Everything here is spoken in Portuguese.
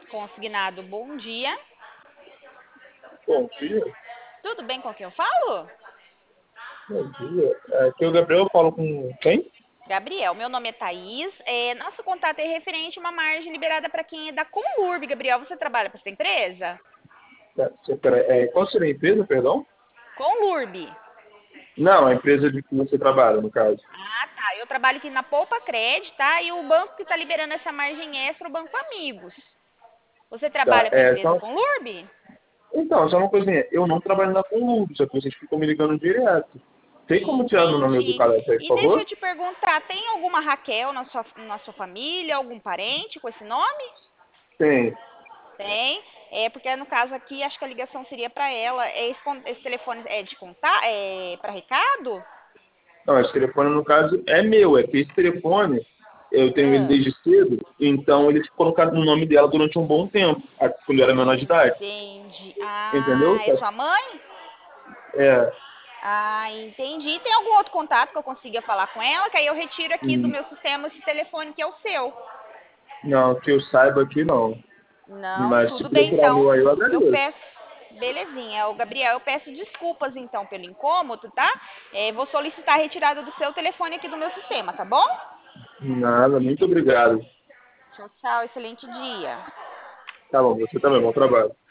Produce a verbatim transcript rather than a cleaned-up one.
Consignado, bom dia. Bom dia, Tudo bem com quem eu falo? bom dia. Aqui é o Gabriel, eu falo com quem? Gabriel, meu nome é Thaís. É, nosso contato é referente a uma margem liberada para quem é da Conlurb. Gabriel, você trabalha para essa empresa? Tá, você- pera- é, qual seria a empresa, perdão? Conlurb. Não, a empresa de que você trabalha, no caso. Ah, tá. Eu trabalho aqui na Poupa Cred, tá? E o banco que está liberando essa margem extra é o Banco Amigos. Você Tá, trabalha com a é, empresa só, Conlurb? então, só uma coisinha, eu não trabalho na Conlube, só que vocês ficam me ligando direto. Tem como tirar meu nome do Entendi. cadastro aí, E por deixa eu favor? te perguntar, tem alguma Raquel na sua, na sua família, algum parente com esse nome? Tem. Tem. É porque no caso aqui, acho que a ligação seria para ela. É esse, con- esse telefone é de contar? É para recado? Não, esse telefone, no caso, é meu, é que esse telefone, eu tenho ele Ah, desde cedo, então eles colocaram o nome dela durante um bom tempo, quando eu era menor de idade, entendi. Ah, entendeu? é sua mãe? É, Ah, entendi. Tem algum outro contato que eu consiga falar com ela? Que aí eu retiro aqui do hum, meu sistema esse telefone que é o seu. não, que eu saiba aqui não. Não, Mas se tudo bem procurar o então. meu aí, eu Eu agradeço. peço. Belezinha. O Gabriel, eu peço desculpas então pelo incômodo, tá? É, vou solicitar a retirada do seu telefone aqui do meu sistema, tá bom? Nada, muito obrigado. Tchau, tchau. Excelente dia. Tá bom, você também, bom trabalho.